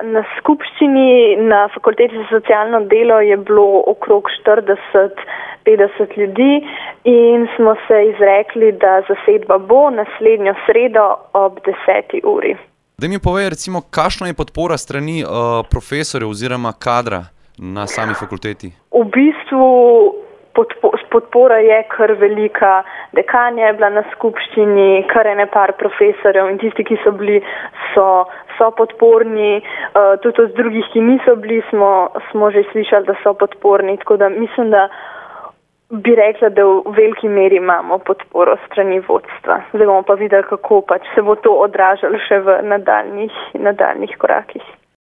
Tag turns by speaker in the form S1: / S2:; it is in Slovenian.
S1: Na skupščini na Fakulteti za socialno delo je bilo okrog 40-50 ljudi in smo se izrekli, da zasedba bo naslednjo sredo ob 10. uri.
S2: Daj mi povej, recimo, kakšna je podpora strani profesorjev oziroma kadra na sami fakulteti?
S1: V bistvu podpora je kar velika. Dekanja je bila na skupščini, kar ene par profesorjev in tisti, ki so bili, so podporni. Tudi od drugih, ki niso bili, smo že slišali, da so podporni. Tako da mislim, da bi rekla, da v veliki meri imamo podporo strani vodstva. Zdaj bomo pa videli, kako pač se bo to odražalo še v nadaljnih korakih.